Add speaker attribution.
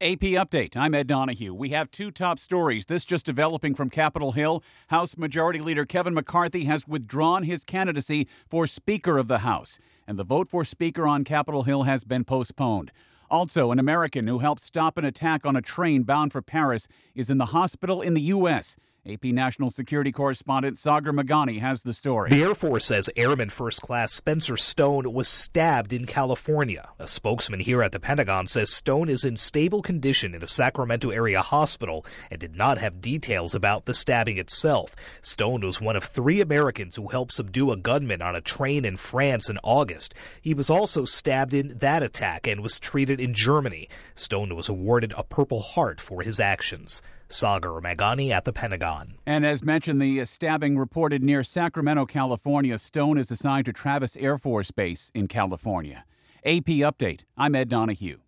Speaker 1: AP Update. I'm Ed Donahue. We have two top stories. This just developing from Capitol Hill. House Majority Leader Kevin McCarthy has withdrawn his candidacy for Speaker of the House, and the vote for Speaker on Capitol Hill has been postponed. Also, an American who helped stop an attack on a train bound for Paris is in the hospital in the U.S. AP National Security Correspondent Sagar Meghani has the story.
Speaker 2: The Air Force says Airman First Class Spencer Stone was stabbed in California. A spokesman here at the Pentagon says Stone is in stable condition in a Sacramento area hospital and did not have details about the stabbing itself. Stone was one of 3 Americans who helped subdue a gunman on a train in France in August. He was also stabbed in that attack and was treated in Germany. Stone was awarded a Purple Heart for his actions. Sagar Meghani at the Pentagon.
Speaker 1: And as mentioned, the stabbing reported near Sacramento, California. Stone is assigned to Travis Air Force Base in California. AP Update. I'm Ed Donahue.